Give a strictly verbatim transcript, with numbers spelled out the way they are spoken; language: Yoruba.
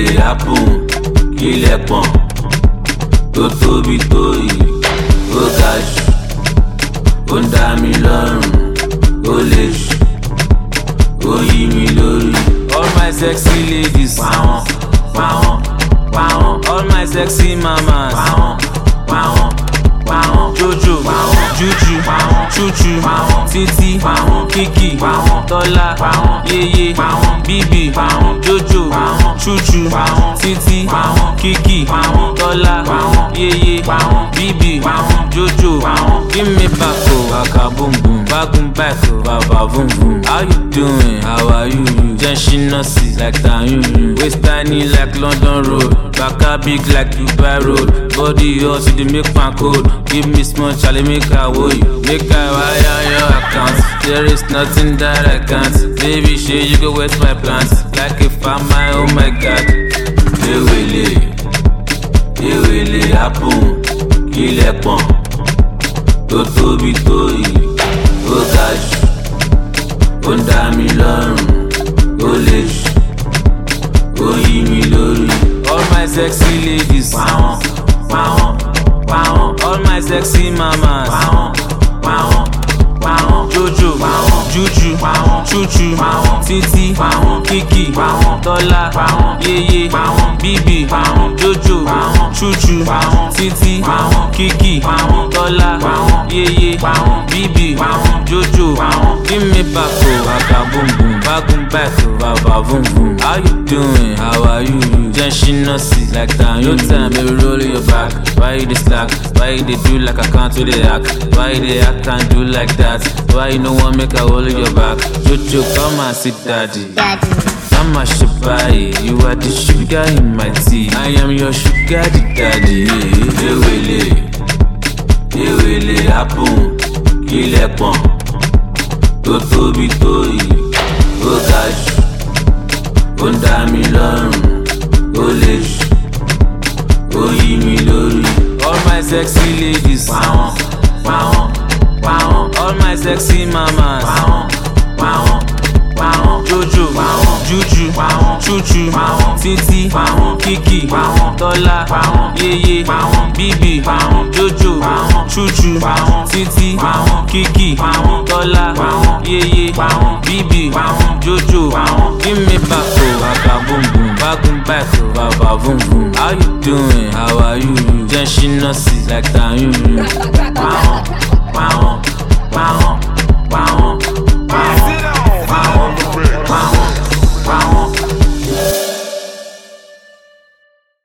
lè happen kílẹ̀ pọ̀n tó tóbi tó yìí ó ga jù ó ń dá mi lọ́rùn ó lè jù ó yí mi lórí. All my sexy ladies pàwọn pàwọn pàwọn all my sexy mamas pàwọn pàwọn pàwọn jojo pàwọn juju pàwọn chuchu pàwọn títí pàwọn kiki pàwọn tọ́lá pàwọn yeye pàwọn bíbí pàwọn jojo pàwọn chuchu pàwọn títí pàwọn kiki pàwọn tọ́lá pàwọn yeye pàwọn bíbí pàwọn jojo pàwọn. Give me back oh baka boom boom bagun back oh baba boom boom. How you doing? How are you? Jenshin nurses like Tanyun. Waist tiny like London road. Baka big like Dubai road. Body hot you dey make pan cold. Give me small chale make I hold you. Make I wire your account. There is nothing that I can't. Baby shey you go waste my plans. Like if I'm my oh my god. Ewele, ewele happen kílẹ̀ pọ̀n tó tóbi tó yìí ó ga jù ó ń dá mi lọ́rùn ó lè jù ó yí mi lórí. All my sexy ladies pàwọn pàwọn pàwọn all my sexy mamas pàwọn pàwọn pàwọn jojo pàwọn juju pàwọn chuchu pàwọn títí pàwọn kiki pàwọn tọ́lá pàwọn yeye pàwọn bíbí pàwọn jojo pàwọn chuchu pàwọn títí pàwọn kiki pàwọn tọ́lá pàwọn yeye pàwọn bíbí pàwọn jojo pàwọn. Give me back oh baka boom boom bagun back oh baba boom boom. How you doing? How are you? Jenshin nurses like that. No time baby roll your back. Why you dey slack? Why you dey do like I can't do the act? Why you dey act and do like that? Why you no wan make I hold your back? Jojo come and sit daddy. Daddy. I'm a shabai, you are the sugar in my tea. I am your sugar daddy. Ewele, ewele happen kílẹ̀ pọ̀n tó tóbi tó yìí ó ga jù ó ń dá mi lọ́rùn ó lè jù ó yí mi lórí. All my sexy ladies pàwọn pàwọn pàwọn all my sexy mamas pàwọn pàwọn pàwọn jojo pàwọn juju pàwọn chuchu pàwọn títí pàwọn kiki pàwọn tọ́lá pàwọn yeye pàwọn bíbí pàwọn jojo pàwọn chuchu pàwọn títí pàwọn kiki pàwọn tọ́lá pàwọn yeye pàwọn bíbí pàwọn jojo pàwọn. Give me back oh baka boom boom bagun back oh baba boom boom. How you doing? How are you? Jenshin nurses like Tanyun. Pàwọn pàwọn